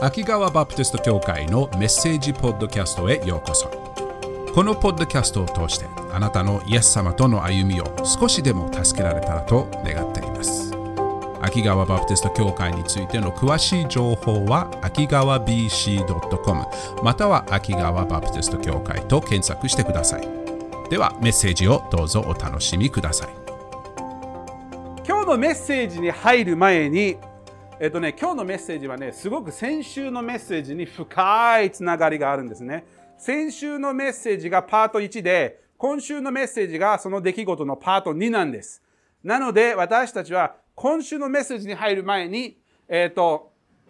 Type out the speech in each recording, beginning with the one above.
秋川バプテスト教会のメッセージポッドキャストへようこそ。このポッドキャストを通してあなたのイエス様との歩みを少しでも助けられたらと願っています。秋川バプテスト教会についての詳しい情報は秋川 BC.com または秋川バプテスト教会と検索してください。ではメッセージをどうぞお楽しみください。 今日のメッセージに入る前に今日のメッセージはね、すごく先週のメッセージに深いつながりがあるんですね。先週のメッセージがパート1で、今週のメッセージがその出来事のパート2なんです。なので、私たちは今週のメッセージに入る前に、パート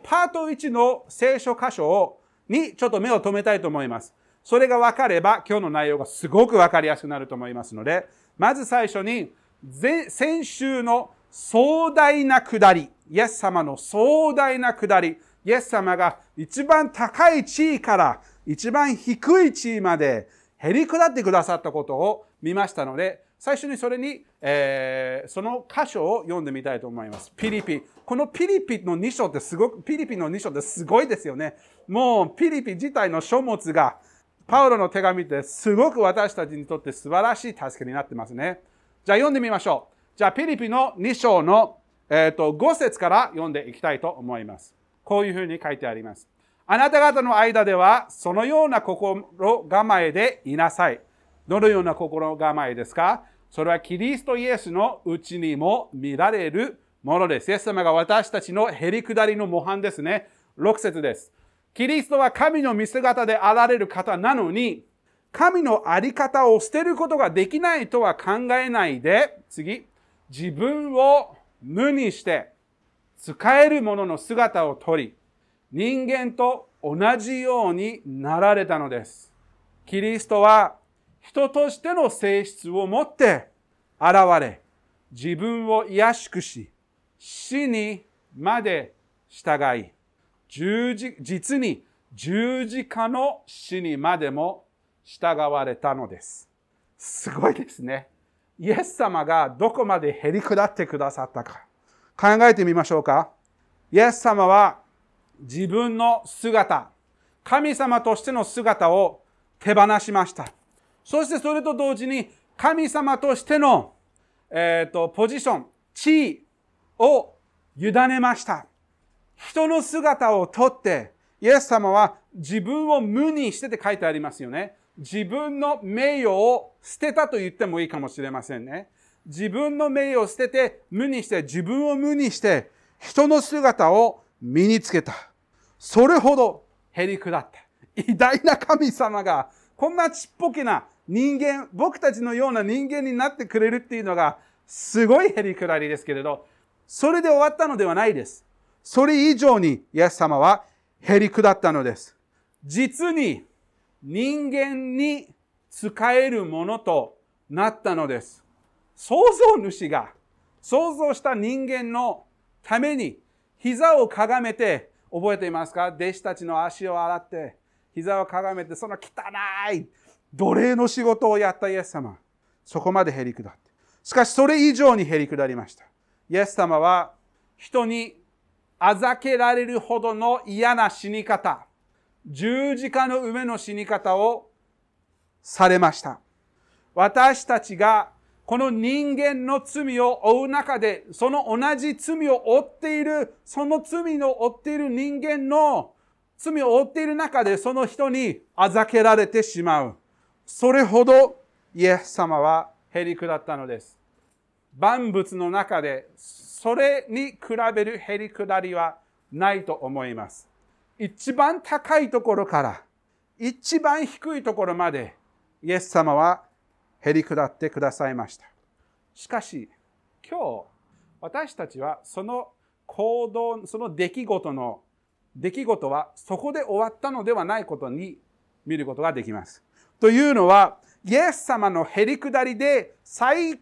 1の聖書箇所にちょっと目を留めたいと思います。それが分かれば、今日の内容がすごく分かりやすくなると思いますので、まず最初に、先週の壮大な下り、イエス様の壮大な下り、イエス様が一番高い地位から一番低い地位までへり下ってくださったことを見ましたので、最初にそれに、その箇所を読んでみたいと思います。ピリピ。このピリピの2章ってすごいですよね。もうピリピ自体の書物が、パウロの手紙ってすごく私たちにとって素晴らしい助けになってますね。じゃあ読んでみましょう。じゃあピリピの2章の5節から読んでいきたいと思います。こういうふうに書いてあります。あなた方の間ではそのような心構えでいなさい。どのような心構えですか？それはキリストイエスのうちにも見られるものです。イエス様が私たちのへり下りの模範ですね。6節です。キリストは神の見姿であられる方なのに、神のあり方を捨てることができないとは考えないで、次、自分を無にして使えるものの姿をとり、人間と同じようになられたのです。キリストは人としての性質を持って現れ、自分を卑しくし、死にまで従い、実に十字架の死にまでも従われたのです。すごいですね。イエス様がどこまでへり下ってくださったか考えてみましょうか。イエス様は自分の姿、神様としての姿を手放しました。そしてそれと同時に神様としての、ポジション、地位を委ねました。人の姿をとって、イエス様は自分を無にしてって書いてありますよね。自分の名誉を捨てたと言ってもいいかもしれませんね。自分の名誉を捨てて、自分を無にして、人の姿を身につけた。それほどへり下った。偉大な神様が、こんなちっぽけな人間、僕たちのような人間になってくれるっていうのが、すごいへり下りですけれど、それで終わったのではないです。それ以上に、イエス様はへり下ったのです。実に、人間に使えるものとなったのです。創造主が創造した人間のために膝をかがめて、覚えていますか？弟子たちの足を洗って膝をかがめて、その汚い奴隷の仕事をやったイエス様、そこまでへり下って、しかしそれ以上にへり下りました。イエス様は人にあざけられるほどの嫌な死に方、十字架の上の死に方をされました。私たちがこの人間の罪を負う中で、その同じ罪を負っている、その罪を負っている人間の罪を負っている中で、その人にあざけられてしまう。それほどイエス様はへり下ったのです。万物の中でそれに比べるへり下りはないと思います。一番高いところから一番低いところまでイエス様はへり下ってくださいました。しかし今日私たちはその行動、その出来事はそこで終わったのではないことに見ることができます。というのは、イエス様のへり下りで最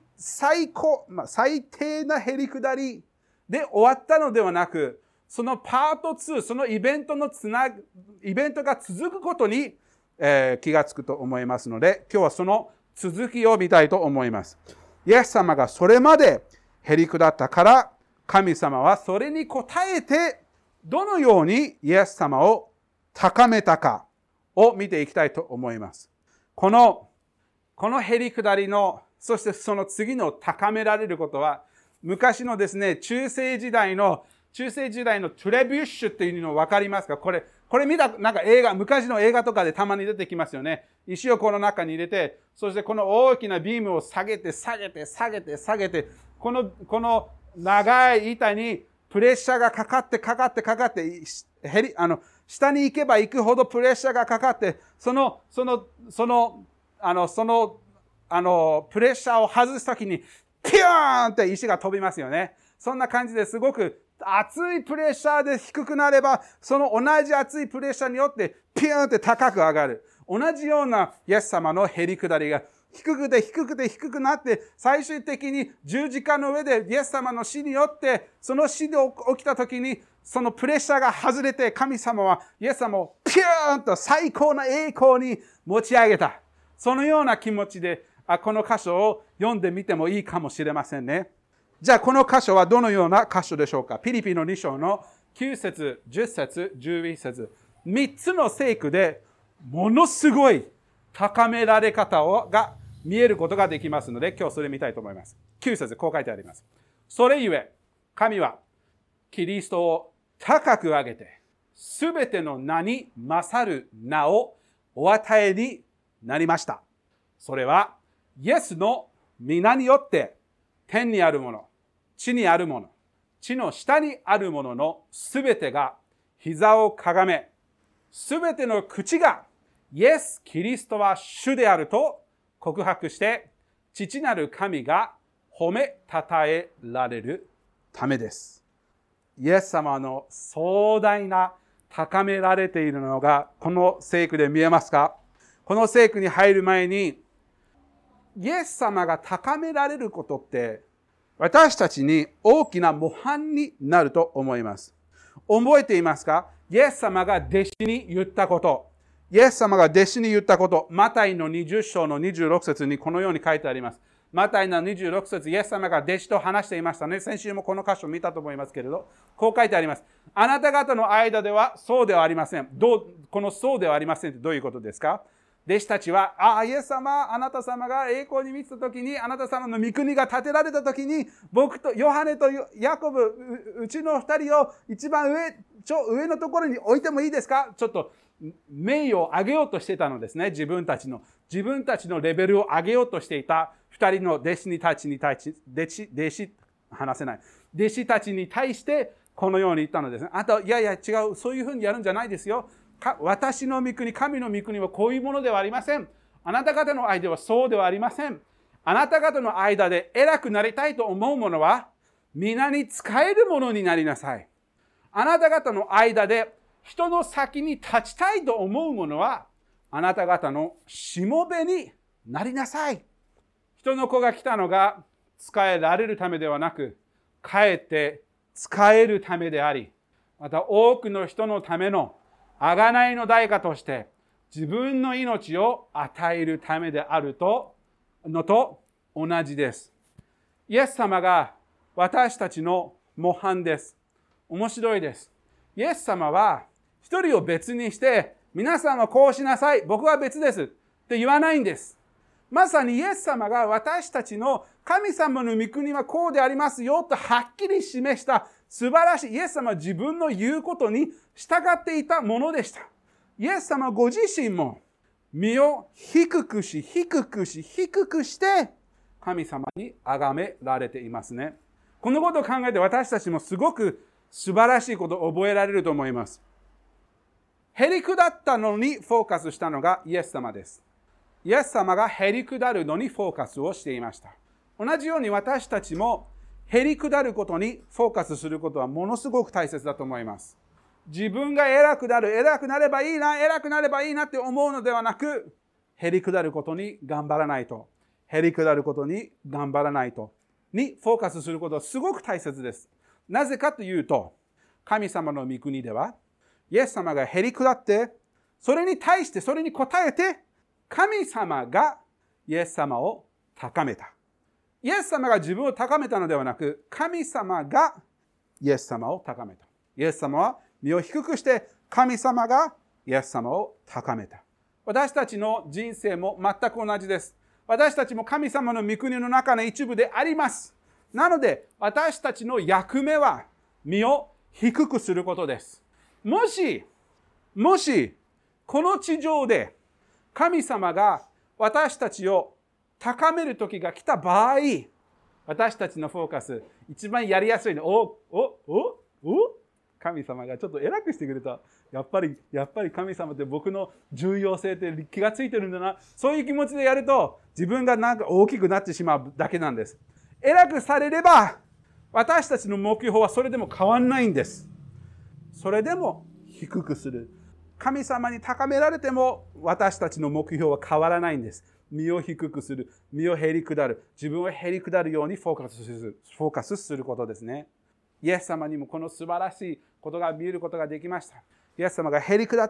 低なへり下りで終わったのではなく、そのパート2、そのイベントが続くことに、気がつくと思いますので、今日はその続きを見たいと思います。イエス様がそれまでへり下ったから、神様はそれに応えてどのようにイエス様を高めたかを見ていきたいと思います。このへりくだりの、そしてその次の高められることは、昔のですね、中世時代のトゥレビュッシュっていうの分かりますか？これ見た、なんか昔の映画とかでたまに出てきますよね。石をこの中に入れて、そしてこの大きなビームを下げて、この長い板にプレッシャーがかかって、下に行けば行くほどプレッシャーがかかって、そのプレッシャーを外すときに、ピューンって石が飛びますよね。そんな感じですごく熱いプレッシャーで低くなれば、その同じ熱いプレッシャーによって、ピューンって高く上がる。同じようなイエス様のへりくだりが、低くなって、最終的に十字架の上でイエス様の死によって、その死で起きたときに、そのプレッシャーが外れて、神様はイエス様をピューンと最高な栄光に持ち上げた。そのような気持ちで、この箇所を読んでみてもいいかもしれませんね。じゃあこの箇所はどのような箇所でしょうか？ピリピの2章の9節、10節、11節。3つの聖句でものすごい高められ方が見えることができますので、今日それ見たいと思います。9節、こう書いてあります。それゆえ、神はキリストを高く上げて、すべての名に勝る名をお与えになりました。それは、イエスの皆によって、天にあるもの、地にあるもの、地の下にあるもののすべてが膝をかがめ、すべての口がイエス・キリストは主であると告白して、父なる神が褒めたたえられるためです。イエス様の壮大な高められているのがこの聖句で見えますか？この聖句に入る前に、イエス様が高められることって私たちに大きな模範になると思います。覚えていますか？イエス様が弟子に言ったこと。イエス様が弟子に言ったこと。マタイの20章の26節にこのように書いてあります。マタイの26節、イエス様が弟子と話していましたね。先週もこの箇所を見たと思いますけれど、こう書いてあります。あなた方の間ではそうではありません。このそうではありませんってどういうことですか？弟子たちは、イエス様、あなた様が栄光に満ちたときに、あなた様の御国が建てられたときに、僕とヨハネとヤコブ、うちの二人を一番上のところに置いてもいいですか？ちょっと名誉を上げようとしてたのですね。自分たちのレベルを上げようとしていた二人の弟子たちに対してこのように言ったのですね。あと、いや違う、そういうふうにやるんじゃないですよ。私の御国、神の御国はこういうものではありません。あなた方の間はそうではありません。あなた方の間で偉くなりたいと思うものは、皆に仕えるものになりなさい。あなた方の間で人の先に立ちたいと思うものは、あなた方のしもべになりなさい。人の子が来たのが、仕えられるためではなく、かえって仕えるためであり、また多くの人のための贖いの代価として自分の命を与えるためであるのと同じです。イエス様が私たちの模範です。面白いです。イエス様は一人を別にして、皆さんはこうしなさい、僕は別ですって言わないんです。まさにイエス様が私たちの神様の御国はこうでありますよとはっきり示した素晴らしい。イエス様は自分の言うことに従っていたものでした。イエス様ご自身も身を低くして神様に崇められていますね。このことを考えて私たちもすごく素晴らしいことを覚えられると思います。へりくだったのにフォーカスしたのがイエス様です。イエス様がへりくだるのにフォーカスをしていました。同じように私たちもへりくだることにフォーカスすることはものすごく大切だと思います。自分が偉くなればいいなって思うのではなく、へりくだることに頑張らないとにフォーカスすることはすごく大切です。なぜかというと、神様の御国ではイエス様がへりくだって、それに対してそれに応えて、神様がイエス様を高めた。イエス様が自分を高めたのではなく、神様がイエス様を高めた。イエス様は身を低くして神様がイエス様を高めた。私たちの人生も全く同じです。私たちも神様の御国の中の一部であります。なので、私たちの役目は身を低くすることです。もし、この地上で神様が私たちを高める時が来た場合、私たちのフォーカス、一番やりやすいの、神様がちょっと偉くしてくれた。やっぱり神様って僕の重要性って気がついてるんだな。そういう気持ちでやると、自分がなんか大きくなってしまうだけなんです。偉くされれば、私たちの目標はそれでも変わんないんです。それでも低くする。神様に高められても、私たちの目標は変わらないんです。身を低くする。身をへり下る。自分をへり下るようにフォーカスすることですね。イエス様にもこの素晴らしいことが見ることができました。イエス様がへり下って、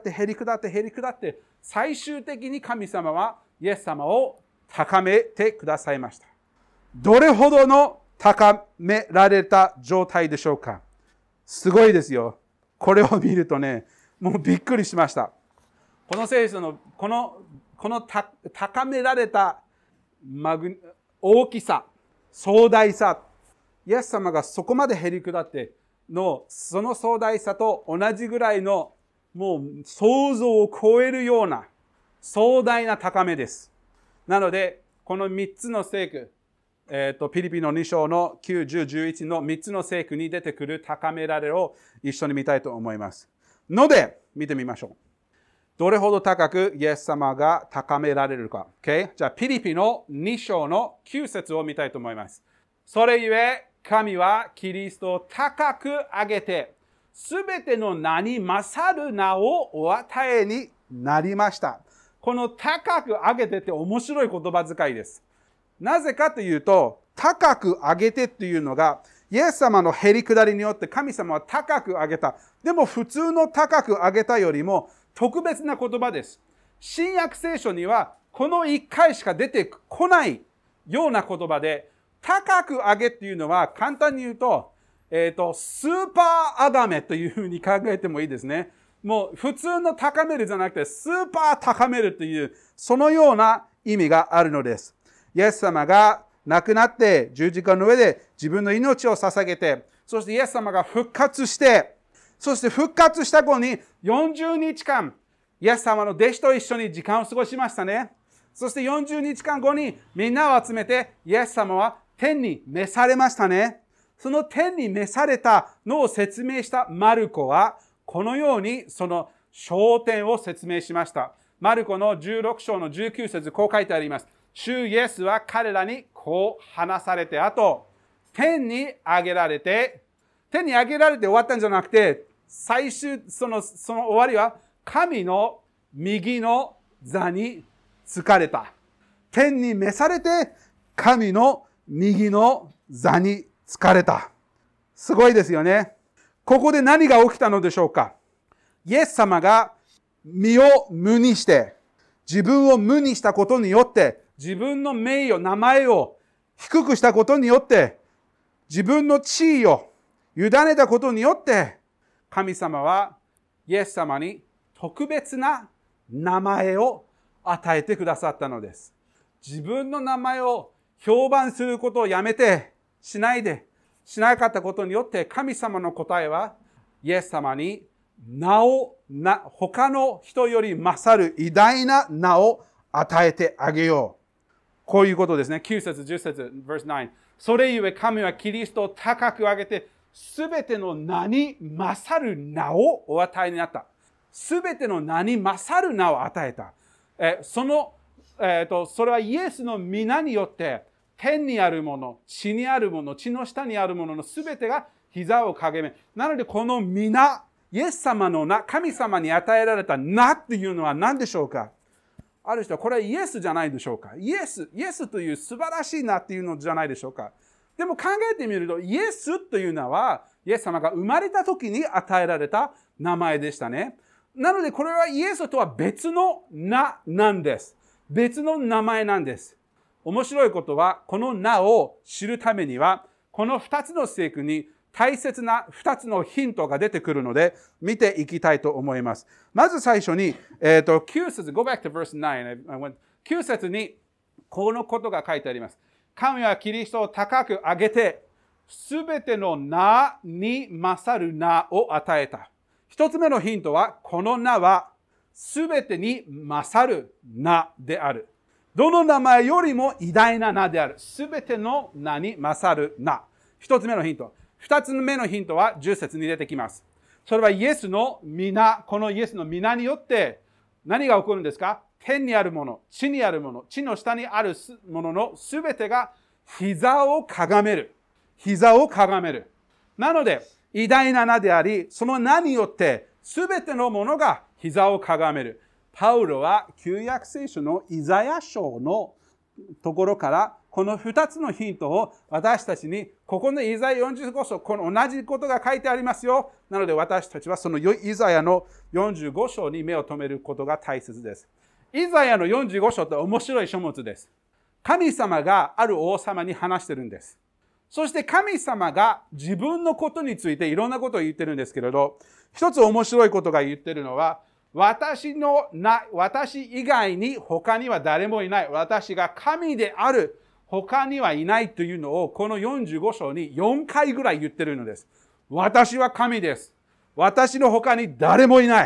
最終的に神様はイエス様を高めてくださいました。どれほどの高められた状態でしょうか。すごいですよ。これを見るとね、もうびっくりしました。この聖書のこの高められた大きさ、壮大さ、イエス様がそこまでへり下っての、その壮大さと同じぐらいの、もう想像を超えるような壮大な高めです。なので、この3つの聖句、ピリピの2章の9、10、11の3つの聖句に出てくる高められを一緒に見たいと思います。ので、見てみましょう。どれほど高くイエス様が高められるか。Okay? じゃあ、ピリピの2章の9節を見たいと思います。それゆえ、神はキリストを高く上げて、すべての名に勝る名をお与えになりました。この高く上げてって面白い言葉遣いです。なぜかというと、高く上げてっていうのが、イエス様のへり下りによって神様は高く上げた。でも普通の高く上げたよりも特別な言葉です。新約聖書にはこの1回しか出てこないような言葉で、高く上げっていうのは簡単に言うと、スーパーアガメというふうに考えてもいいですね。もう普通の高めるじゃなくて、スーパー高めるという、そのような意味があるのです。イエス様が亡くなって十字架の上で自分の命を捧げて、そしてイエス様が復活して、そして復活した後に40日間、イエス様の弟子と一緒に時間を過ごしましたね。そして40日間後にみんなを集めて、イエス様は天に召されましたね。その天に召されたのを説明したマルコは、このようにその焦点を説明しました。マルコの16章の19節、こう書いてあります。主イエスは彼らにこう話されて、あと、天に上げられて終わったんじゃなくて、最終、その終わりは、神の右の座に就かれた。天に召されて、神の右の座に就かれた。すごいですよね。ここで何が起きたのでしょうか。イエス様が身を無にして、自分を無にしたことによって、自分の名誉、名前を低くしたことによって、自分の地位を委ねたことによって、神様はイエス様に特別な名前を与えてくださったのです。自分の名前を評判することをやめて、しなかったことによって、神様の答えは、イエス様に他の人より勝る偉大な名を与えてあげよう。こういうことですね。9節、10節、verse 9。それゆえ神はキリストを高く上げて、すべての名に勝る名をお与えになった。すべての名に勝る名を与えた。それはイエスの皆によって、天にあるもの、地にあるもの、地の下にあるもののすべてが膝をかげめ。なのでこの皆、イエス様の名、神様に与えられた名というのは何でしょうか。ある人はこれはイエスじゃないでしょうか。イエスという素晴らしい名っていうのじゃないでしょうか。でも考えてみると、イエスという名は、イエス様が生まれた時に与えられた名前でしたね。なのでこれはイエスとは別の名なんです。別の名前なんです。面白いことは、この名を知るためには、この2つの聖句に大切な2つのヒントが出てくるので、見ていきたいと思います。まず最初に、9節、go back to verse 9。9節にこのことが書いてあります。神はキリストを高く上げて、すべての名に勝る名を与えた。一つ目のヒントは、この名はすべてに勝る名である。どの名前よりも偉大な名である。すべての名に勝る名。一つ目のヒント。二つ目のヒントは10節に出てきます。それはイエスの皆、このイエスの皆によって何が起こるんですか？天にあるもの、地にあるもの、地の下にあるもののすべてが膝をかがめる。膝をかがめる。なので、偉大な名であり、その名によってすべてのものが膝をかがめる。パウロは旧約聖書のイザヤ書のところからこの2つのヒントを私たちに、ここのイザヤ45章、この同じことが書いてありますよ。なので私たちはそのイザヤの45章に目を留めることが大切です。イザヤの45章って面白い書物です。神様がある王様に話してるんです。そして神様が自分のことについていろんなことを言ってるんですけれど、一つ面白いことが言ってるのは、私以外に他には誰もいない。私が神である。他にはいないというのをこの45章に4回ぐらい言ってるのです。私は神です。私の他に誰もいない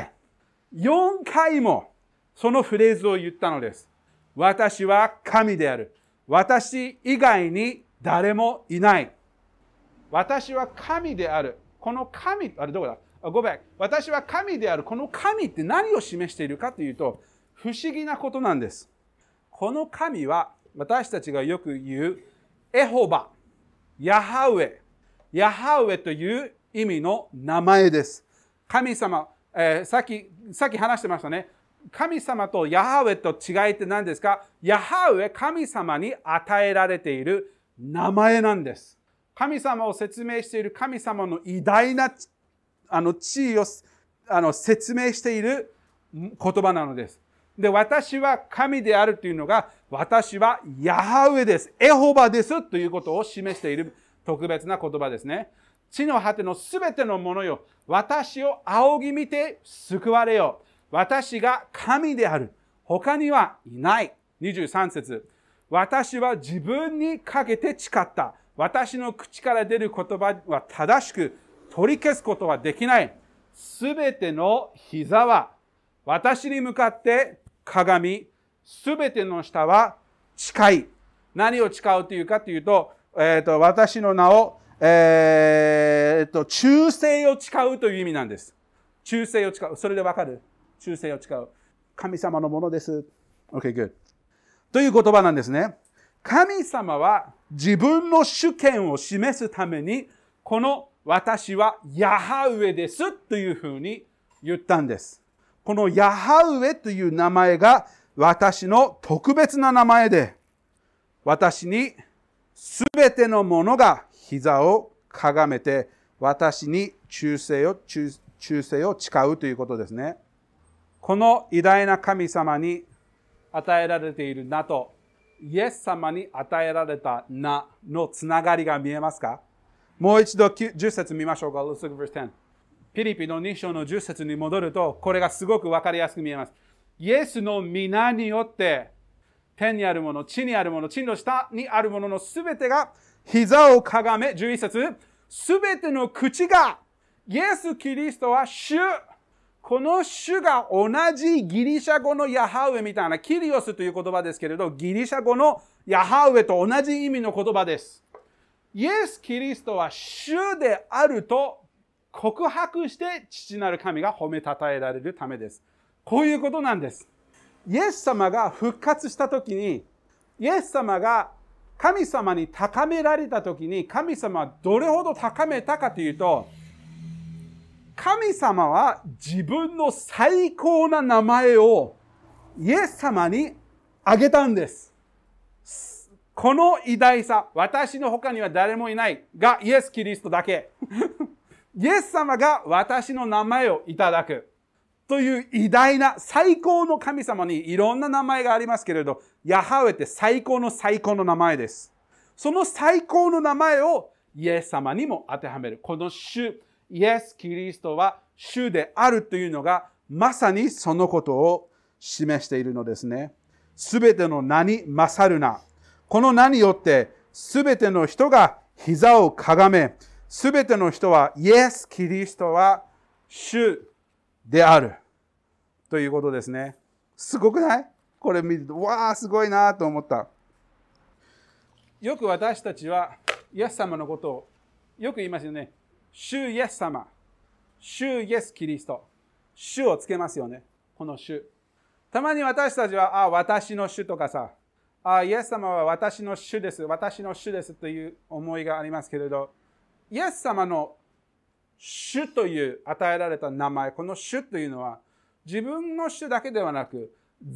。4回もそのフレーズを言ったのです。私は神である。私以外に誰もいない。私は神である。この神、あれどこだ？Go back。私は神である。この神って何を示しているかというと、不思議なことなんです。この神は私たちがよく言うエホバ、ヤハウェという意味の名前です。神様、さっき話してましたね。神様とヤハウェと違いって何ですか？ヤハウェ、神様に与えられている名前なんです。神様を説明している神様の偉大な地位を説明している言葉なのです。で、私は神であるというのが、私はヤハウェです。エホバですということを示している特別な言葉ですね。地の果てのすべてのものよ。私を仰ぎ見て救われよ。私が神である。他にはいない。23節。私は自分にかけて誓った。私の口から出る言葉は正しく取り消すことはできない。すべての膝は私に向かってかがみ、すべての舌は誓い。何を誓うというかというと、私の名を、忠誠を誓うという意味なんです。忠誠を誓う。それでわかる？忠誠を誓う。神様のものです。Okay, good. という言葉なんですね。神様は自分の主権を示すために、この私はヤハウェですというふうに言ったんです。このヤハウェという名前が私の特別な名前で、私にすべてのものが膝をかがめて、私に忠誠を誓うということですね。この偉大な神様に与えられている名と、イエス様に与えられた名のつながりが見えますか？もう一度10節見ましょうか。Let's look at verse 10。ピリピの2章の10節に戻ると、これがすごくわかりやすく見えます。イエスの皆によって、天にあるもの、地にあるもの、地の下にあるもののすべてが膝をかがめ、11節、すべての口が、イエス・キリストは主。この主が同じギリシャ語のヤハウェみたいな、キリオスという言葉ですけれど、ギリシャ語のヤハウェと同じ意味の言葉です。イエス・キリストは主であると告白して父なる神が褒めたたえられるためです。こういうことなんです。イエス様が復活したときに、イエス様が神様に高められたときに、神様はどれほど高めたかというと、神様は自分の最高な名前をイエス様にあげたんです。この偉大さ、私の他には誰もいないがイエス・キリストだけ。イエス様が私の名前をいただくという偉大な最高の神様にいろんな名前がありますけれど、ヤハウェって最高の名前です。その最高の名前をイエス様にも当てはめる。この主、イエス・キリストは主であるというのが、まさにそのことを示しているのですね。すべての名に勝るな。この名によって、すべての人が膝をかがめ、すべての人はイエス・キリストは主である。ということですね。すごくない？これ見ると、わあ、すごいなと思った。よく私たちは、イエス様のことをよく言いますよね。主イエス様、主イエスキリスト、主をつけますよね。この主。たまに私たちは、私の主とかさ、イエス様は私の主です、私の主ですという思いがありますけれど、イエス様の主という与えられた名前、この主というのは、自分の主だけではなく、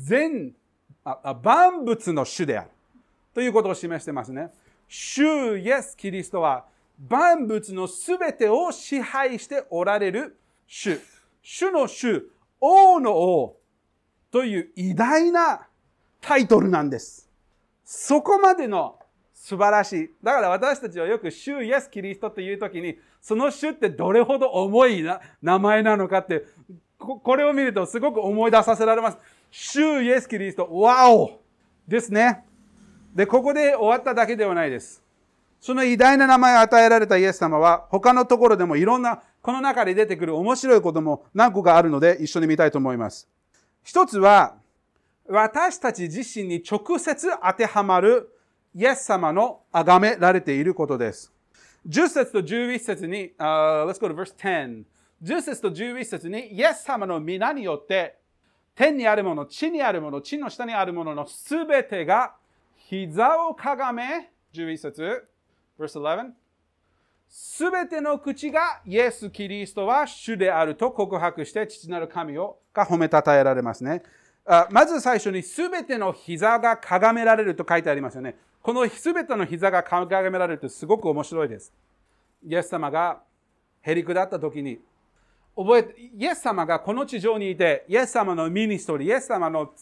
万物の主である。ということを示してますね。主イエスキリストは万物のすべてを支配しておられる主。主の主、王の王という偉大なタイトルなんです。そこまでの素晴らしい。だから私たちはよく主イエスキリストというときに、その主ってどれほど重い名前なのかって、これを見るとすごく思い出させられます。主イエスキリスト、ワオですね。で、ここで終わっただけではないです。その偉大な名前を与えられたイエス様は、他のところでもいろんな、この中で出てくる面白いことも何個かあるので、一緒に見たいと思います。一つは、私たち自身に直接当てはまるイエス様の崇められていることです。10節と11節に、let's go to verse 10。10節と11節に、イエス様の皆によって、天にあるもの、地にあるもの、地の下にあるもののすべてが、膝をかがめ、11節、verse 11。すべての口がイエス・キリストは主であると告白して、父なる神が褒めたたえられますね。まず最初にすべての膝がかがめられると書いてありますよね。このすべての膝がかがめられるってすごく面白いです。イエス様がへり下った時に、イエス様がこの地上にいて、イエス様のミニストリー、イエス様の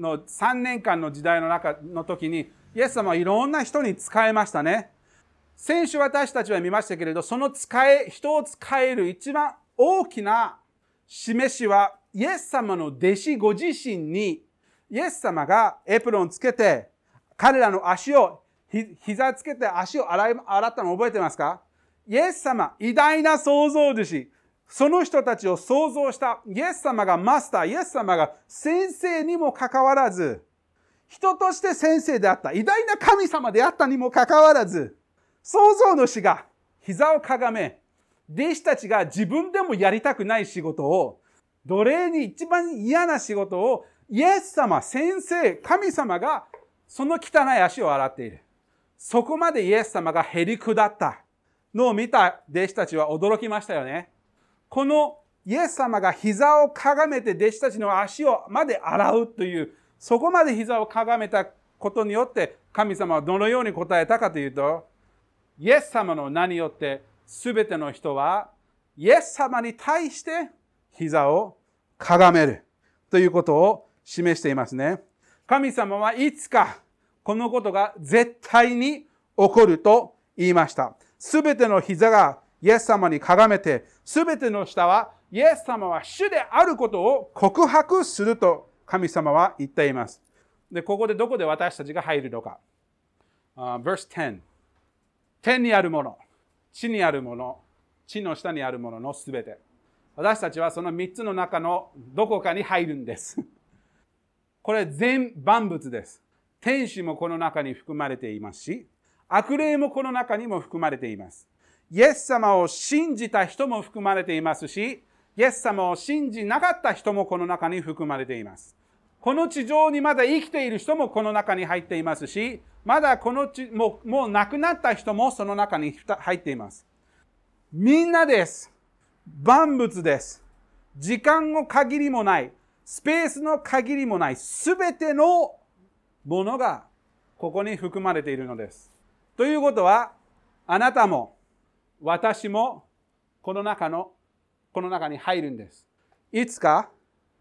3年間の時代の時に、イエス様はいろんな人に仕えましたね。先週私たちは見ましたけれど、その人を仕える一番大きな示しは、イエス様の弟子ご自身に、イエス様がエプロンつけて、彼らの足を、膝つけて足を洗ったの覚えてますか？イエス様、偉大な創造主、その人たちを創造したイエス様がマスター、イエス様が先生にもかかわらず、人として先生であった、偉大な神様であったにもかかわらず、創造主が膝をかがめ、弟子たちが自分でもやりたくない仕事を、奴隷に一番嫌な仕事を、イエス様、先生、神様がその汚い足を洗っている。そこまでイエス様がへり下ったのを見た弟子たちは驚きましたよね。このイエス様が膝をかがめて弟子たちの足をまで洗うという、そこまで膝をかがめたことによって神様はどのように答えたかというと、イエス様の名によってすべての人はイエス様に対して膝をかがめるということを示していますね。神様はいつかこのことが絶対に起こると言いました。すべての膝がイエス様にかがめて、すべての舌はイエス様は主であることを告白すると神様は言っています。で、ここでどこで私たちが入るのか。verse 10。天にあるもの、地にあるもの、地の下にあるもののすべて。私たちはその3つの中のどこかに入るんです。これ全万物です。天使もこの中に含まれていますし、悪霊もこの中にも含まれています。イエス様を信じた人も含まれていますし、イエス様を信じなかった人もこの中に含まれています。この地上にまだ生きている人もこの中に入っていますし、まだもう亡くなった人もその中に入っています。みんなです。万物です。時間の限りもない、スペースの限りもない、すべてのものがここに含まれているのです。ということは、あなたも私もこの中に入るんです。いつか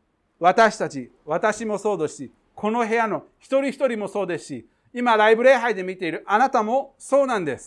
私もそうですし、この部屋の一人一人もそうですし、今ライブ礼拝で見ているあなたもそうなんです。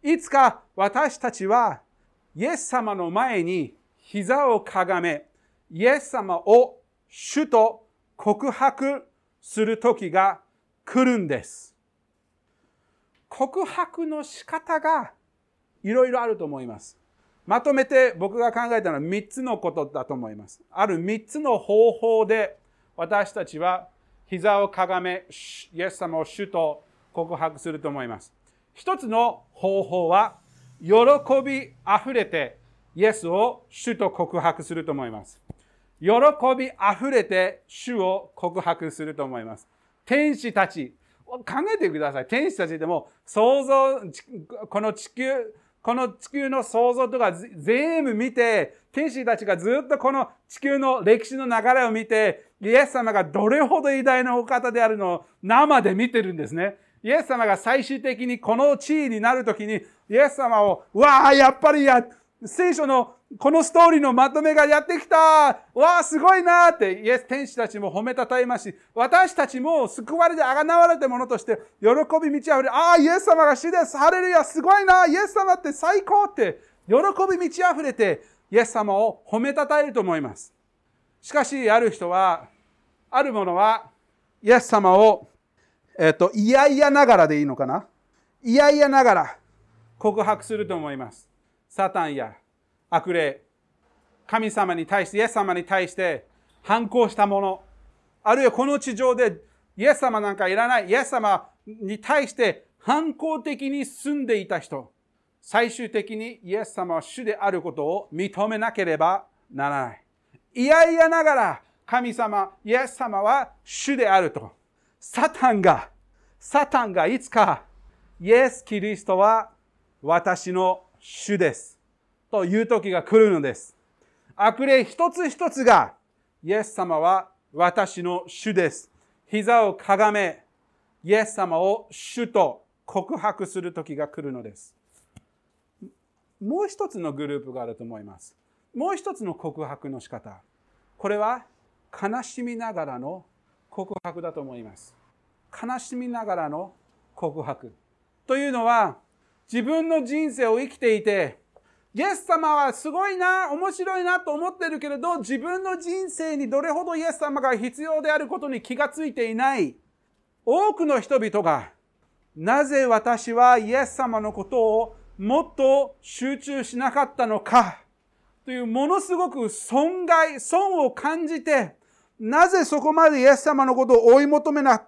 いつか私たちはイエス様の前に膝をかがめ、イエス様を主と告白する時が来るんです。告白の仕方がいろいろあると思います。まとめて僕が考えたのは3つのことだと思います。ある3つの方法で私たちは膝をかがめ、イエス様を主と告白すると思います。一つの方法は、喜びあふれてイエスを主と告白すると思います。喜びあふれて主を告白すると思います。天使たち、考えてください。天使たちでも想像、この地球の創造とか全部見て、天使たちがずっとこの地球の歴史の流れを見て、イエス様がどれほど偉大なお方であるのを生で見てるんですね。イエス様が最終的にこの地位になるときに、イエス様を、やっぱり聖書のこのストーリーのまとめがやってきた、すごいなって、天使たちも褒めたたえますし、私たちも救われて贖われたものとして、喜び満ち溢れ、イエス様が主です、ハレルヤ、すごいな、イエス様って最高って、喜び満ち溢れて、イエス様を褒めたたえると思います。しかし、ある者は、イエス様を、いやいやながらでいいのかな？いやいやながら告白すると思います。サタンや悪霊、神様に対して、イエス様に対して反抗した者、あるいはこの地上でイエス様なんかいらない、イエス様に対して反抗的に住んでいた人、最終的にイエス様は主であることを認めなければならない。いやいやながら神様、イエス様は主であると。サタンがいつかイエス・キリストは私の主ですという時が来るのです。悪霊一つ一つがイエス様は私の主です。膝をかがめ、イエス様を主と告白する時が来るのです。もう一つのグループがあると思います。もう一つの告白の仕方。これは悲しみながらの告白だと思います。悲しみながらの告白。というのは、自分の人生を生きていて、イエス様はすごいな、面白いなと思ってるけれど、自分の人生にどれほどイエス様が必要であることに気がついていない多くの人々が、なぜ私はイエス様のことをもっと集中しなかったのかというものすごく損を感じて、なぜそこまでイエス様のことを追い求めなか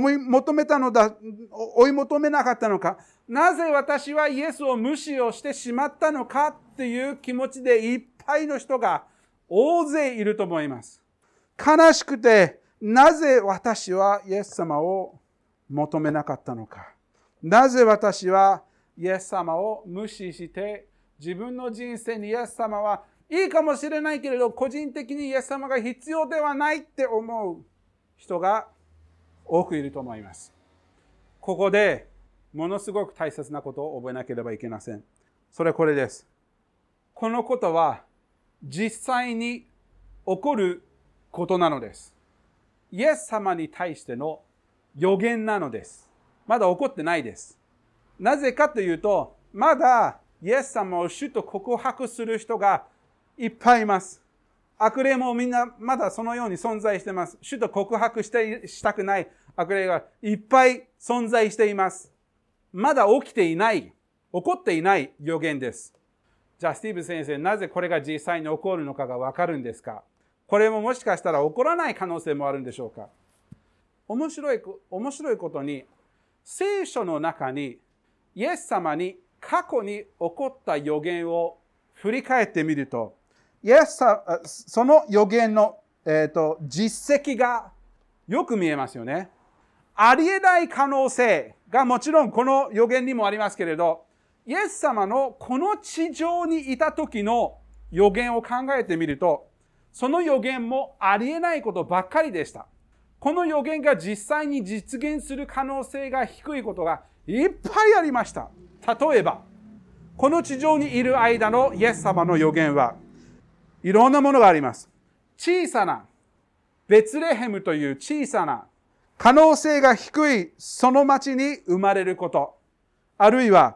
ったのか、なぜ私はイエスを無視をしてしまったのかっていう気持ちでいっぱいの人が大勢いると思います。悲しくて、なぜ私はイエス様を求めなかったのか。なぜ私はイエス様を無視して自分の人生にイエス様はいいかもしれないけれど、個人的にイエス様が必要ではないって思う人が多くいると思います。ここでものすごく大切なことを覚えなければいけません。それはこれです。このことは実際に起こることなのです。イエス様に対しての予言なのです。まだ起こってないです。なぜかというと、まだイエス様を主と告白する人がいっぱいいます。悪霊もみんなまだそのように存在しています。主と告白したくない悪霊がいっぱい存在しています。まだ起こっていない予言です。じゃあスティーブ先生、なぜこれが実際に起こるのかがわかるんですか？これももしかしたら起こらない可能性もあるんでしょうか？面白いことに、聖書の中にイエス様に過去に起こった予言を振り返ってみると、その予言の、実績がよく見えますよね。ありえない可能性がもちろんこの予言にもありますけれど、イエス様のこの地上にいた時の予言を考えてみると、その予言もありえないことばっかりでした。この予言が実際に実現する可能性が低いことがいっぱいありました。例えば、この地上にいる間のイエス様の予言はいろんなものがあります。小さなベツレヘムという小さな可能性が低いその町に生まれること、あるいは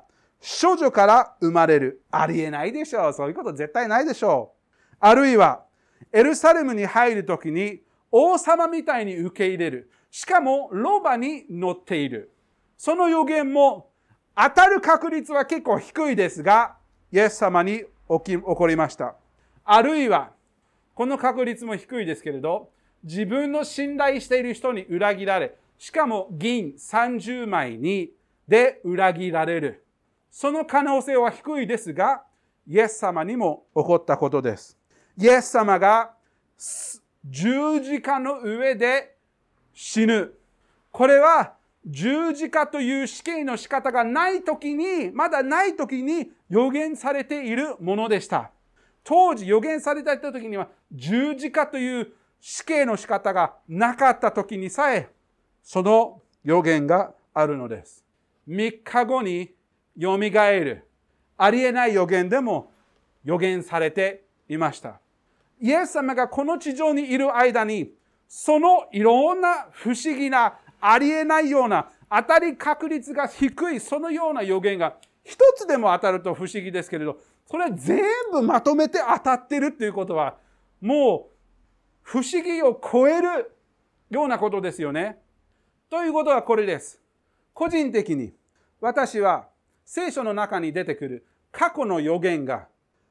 処女から生まれる。ありえないでしょう。そういうこと絶対ないでしょう。あるいは、エルサレムに入るときに王様みたいに受け入れる。しかも、ロバに乗っている。その予言も当たる確率は結構低いですが、イエス様に起こりました。あるいは、この確率も低いですけれど、自分の信頼している人に裏切られ、しかも銀30枚で裏切られる。その可能性は低いですが、イエス様にも起こったことです。イエス様が十字架の上で死ぬ。これは十字架という死刑の仕方がないときに、まだないときに予言されているものでした。当時予言されていたときには十字架という死刑の仕方がなかったときにさえ、その予言があるのです。3日後によみがえる。ありえない予言でも予言されていました。イエス様がこの地上にいる間に、そのいろんな不思議な、ありえないような、当たり確率が低い、そのような予言が一つでも当たると不思議ですけれど、それ全部まとめて当たってるっていうことは、もう不思議を超えるようなことですよね。ということはこれです。個人的に私は聖書の中に出てくる過去の予言が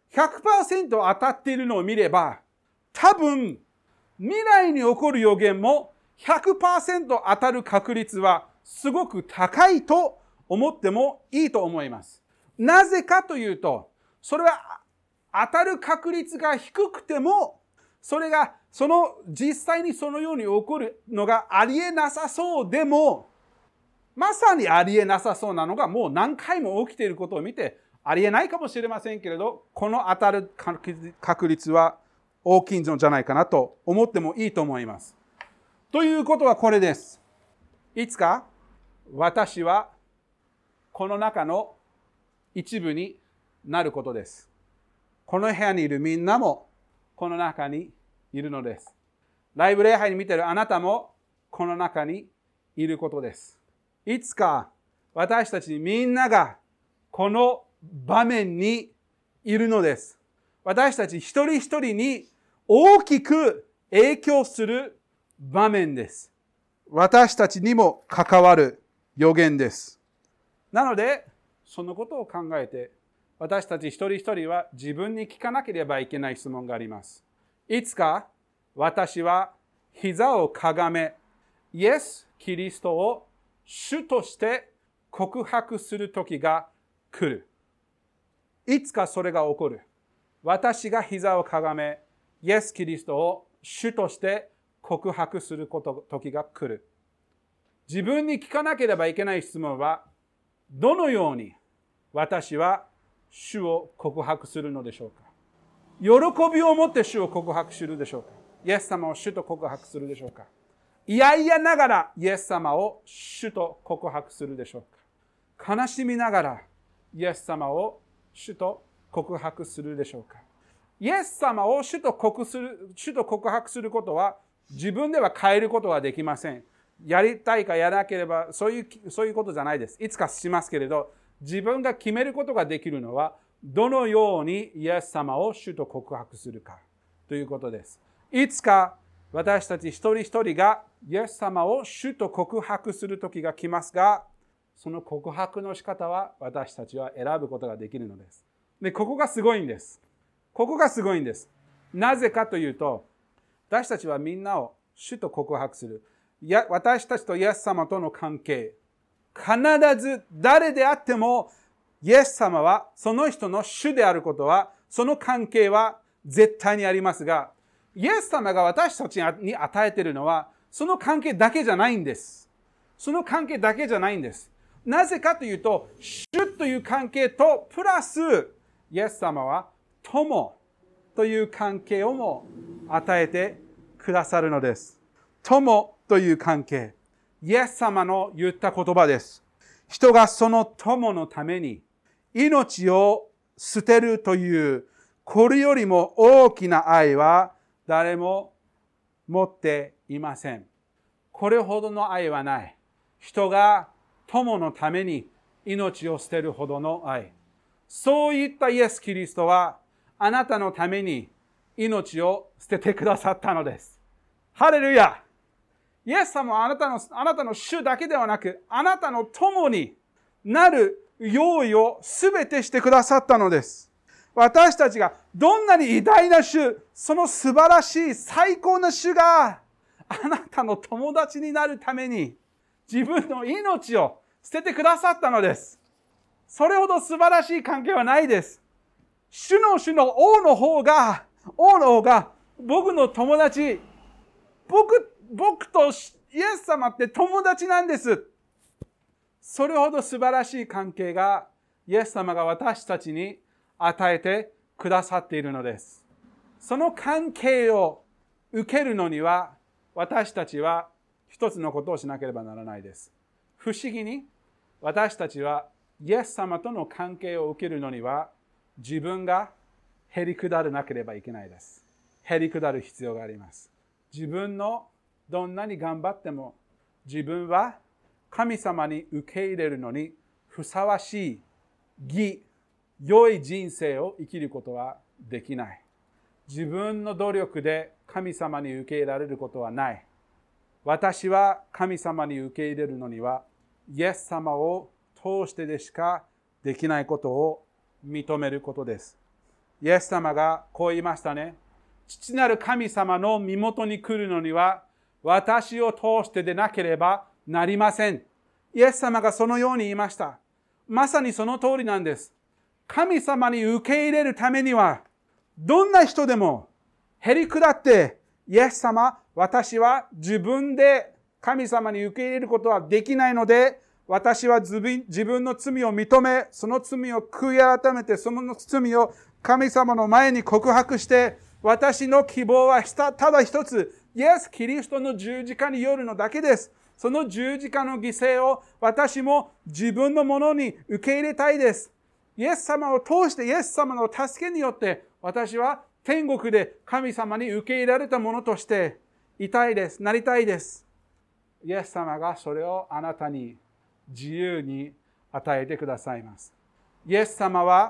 100% 当たっているのを見れば、多分未来に起こる予言も 100% 当たる確率はすごく高いと思ってもいいと思います。なぜかというと、それは当たる確率が低くても、それが実際にそのように起こるのがありえなさそうでも、まさにありえなさそうなのがもう何回も起きていることを見て、ありえないかもしれませんけれど、この当たる確率は大きいんじゃないかなと思ってもいいと思います。ということはこれです。いつか私はこの中の一部になることです。この部屋にいるみんなもこの中にいるのです。ライブ礼拝に見ているあなたもこの中にいることです。いつか私たちみんながこの場面にいるのです。私たち一人一人に大きく影響する場面です。私たちにも関わる予言です。なので、そのことを考えて、私たち一人一人は自分に聞かなければいけない質問があります。いつか私は膝をかがめ、イエス・キリストを主として告白する時が来る。いつかそれが起こる。私が膝をかがめ、イエス・キリストを主として告白する時が来る。自分に聞かなければいけない質問は、どのように私は主を告白するのでしょうか。喜びを持って主を告白するでしょうか。イエス様を主と告白するでしょうか。いやいやながらイエス様を主と告白するでしょうか。悲しみながらイエス様を主と告白するでしょうか。イエス様を主と告白することは自分では変えることはできません。やりたいかやらなければそういうことじゃないです。いつかしますけれど、自分が決めることができるのはどのようにイエス様を主と告白するかということです。いつか私たち一人一人がイエス様を主と告白する時が来ますが、その告白の仕方は私たちは選ぶことができるのです。で、ここがすごいんです。ここがすごいんです。なぜかというと、私たちはみんなを主と告白する。私たちとイエス様との関係、必ず誰であってもイエス様はその人の主であることは、その関係は絶対にありますが、イエス様が私たちに与えているのはその関係だけじゃないんです。その関係だけじゃないんです。なぜかというと、主という関係とプラスイエス様は友という関係をも与えてくださるのです。友という関係。イエス様の言った言葉です。人がその友のために命を捨てるという、これよりも大きな愛は誰も持っていません。これほどの愛はない。人が友のために命を捨てるほどの愛。そういったイエス・キリストはあなたのために命を捨ててくださったのです。ハレルヤ！イエス様はあなたの主だけではなく、あなたの友になる用意をすべてしてくださったのです。私たちがどんなに偉大な主、その素晴らしい最高な主があなたの友達になるために自分の命を捨ててくださったのです。それほど素晴らしい関係はないです。主の王の方が僕の友達、僕とイエス様って友達なんです。それほど素晴らしい関係がイエス様が私たちに与えてくださっているのです。その関係を受けるのには私たちは一つのことをしなければならないです。不思議に私たちはイエス様との関係を受けるのには自分がへりくだらなければいけないです。へりくだる必要があります。自分のどんなに頑張っても自分は神様に受け入れるのにふさわしい良い人生を生きることはできない。自分の努力で神様に受け入れられることはない。私は神様に受け入れるのにはイエス様を通してでしかできないことを認めることです。イエス様がこう言いましたね。父なる神様の身元に来るのには私を通してでなければなりません。イエス様がそのように言いました。まさにその通りなんです。神様に受け入れるためにはどんな人でもへりくだってイエス様、私は自分で神様に受け入れることはできないので、私は自分の罪を認め、その罪を悔い改めて、その罪を神様の前に告白して、私の希望はただ一つ、イエス・キリストの十字架によるのだけです。その十字架の犠牲を私も自分のものに受け入れたいです。イエス様を通して、イエス様の助けによって、私は天国で神様に受け入れられたものとしていたいです。なりたいです。イエス様がそれをあなたに自由に与えてくださいます。イエス様を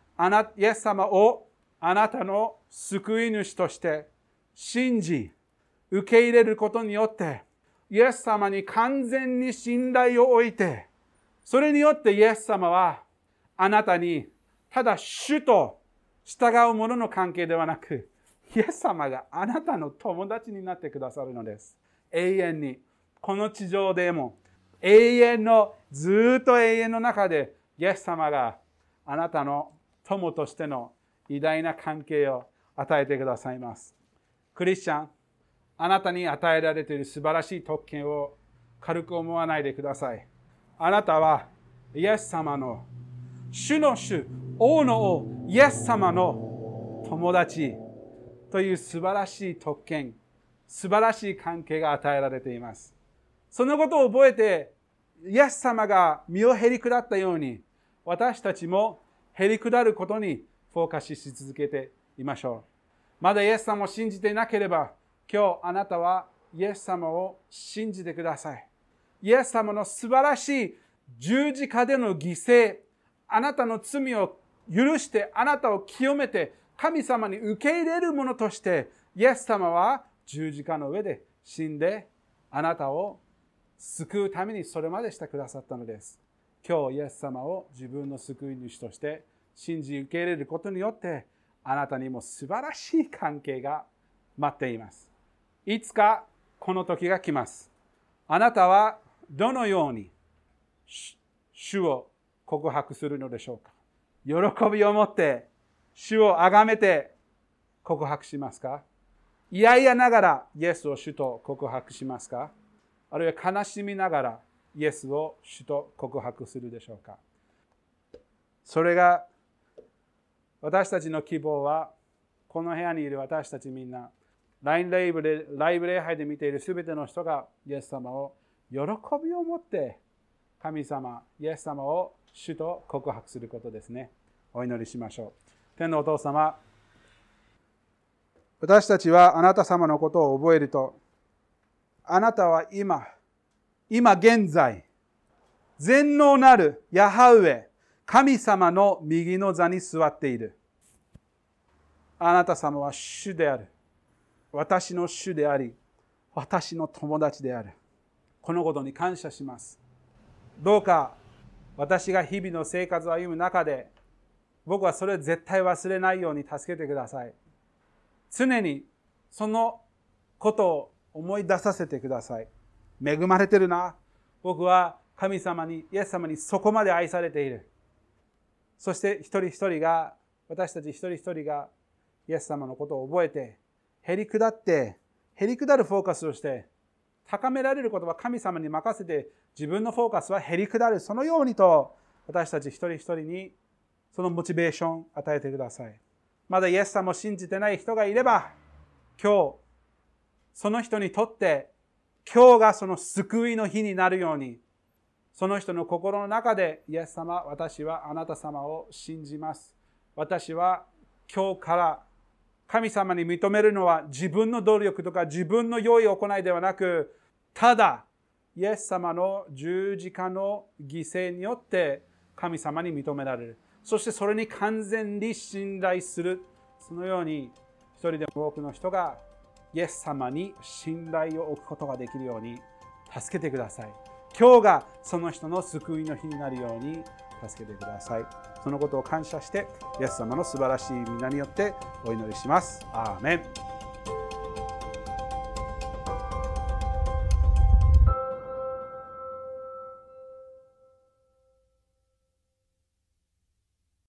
あなたの救い主として信じ、受け入れることによって、イエス様に完全に信頼を置いて、それによってイエス様はあなたにただ主と従う者の関係ではなく、イエス様があなたの友達になってくださるのです。永遠に。この地上でも、ずっと永遠の中で、イエス様があなたの友としての偉大な関係を与えてくださいます。クリスチャン、あなたに与えられている素晴らしい特権を軽く思わないでください。あなたはイエス様の主の主、王の王、イエス様の友達という素晴らしい特権、素晴らしい関係が与えられています。そのことを覚えて、イエス様が身をへり下ったように、私たちもへり下ることにフォーカスし続けていましょう。まだイエス様を信じていなければ、今日あなたはイエス様を信じてください。イエス様の素晴らしい十字架での犠牲、あなたの罪を許して、あなたを清めて、神様に受け入れるものとして、イエス様は十字架の上で死んで、あなたを救うためにそれまでしてくださったのです。今日イエス様を自分の救い主として信じ受け入れることによって、あなたにも素晴らしい関係が待っています。いつかこの時が来ます。あなたはどのように主を告白するのでしょうか。喜びを持って主を崇めて告白しますか。いやいやながらイエスを主と告白しますか。あるいは悲しみながらイエスを主と告白するでしょうか。それが私たちの希望は、この部屋にいる私たちみんな、ライブ礼拝で見ているすべての人がイエス様を喜びを持って神様、イエス様を主と告白することですね。お祈りしましょう。天のお父様、私たちはあなた様のことを覚えると、あなたは今現在、 全能なるヤハウェ、神様の右の座に座っている。あなた様は主である。私の主であり、私の友達である。このことに感謝します。どうか私が日々の生活を歩む中で、僕はそれを絶対忘れないように助けてください。常にそのことを思い出させてください。恵まれてるな。僕は神様に、イエス様にそこまで愛されている。そして一人一人が、私たち一人一人がイエス様のことを覚えて、へりくだるフォーカスをして、高められることは神様に任せて、自分のフォーカスはへりくだる。そのようにと、私たち一人一人にそのモチベーションを与えてください。まだイエス様を信じてない人がいれば、今日、その人にとって、今日がその救いの日になるように、その人の心の中で、イエス様、私はあなた様を信じます。私は今日から神様に認めるのは自分の努力とか自分の良い行いではなく、ただ、イエス様の十字架の犠牲によって神様に認められる。そしてそれに完全に信頼する。そのように一人でも多くの人がイエス様に信頼を置くことができるように助けてください。今日がその人の救いの日になるように助けてください。そのことを感謝して、イエス様の素晴らしい皆によってお祈りします。アーメン。